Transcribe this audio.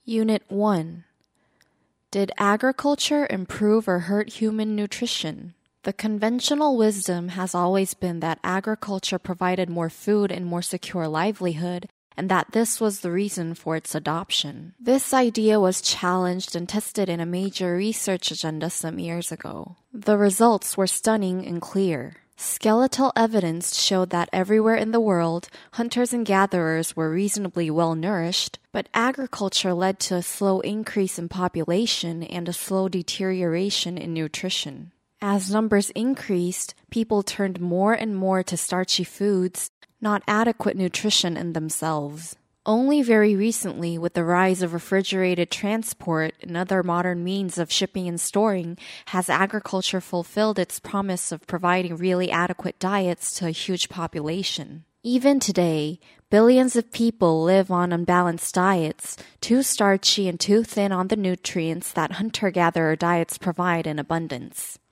Unit 1. Did agriculture improve or hurt human nutrition? The conventional wisdom has always been that agriculture provided more food and more secure livelihood, and that this was the reason for its adoption. This idea was challenged and tested in a major research agenda some years ago. The results were stunning and clear. Skeletal evidence showed that everywhere in the world, hunters and gatherers were reasonably well nourished, but agriculture led to a slow increase in population and a slow deterioration in nutrition. As numbers increased, people turned more and more to starchy foods, not adequate nutrition in themselves. Only very recently, with the rise of refrigerated transport and other modern means of shipping and storing, has agriculture fulfilled its promise of providing really adequate diets to a huge population. Even today, billions of people live on unbalanced diets, too starchy and too thin on the nutrients that hunter-gatherer diets provide in abundance.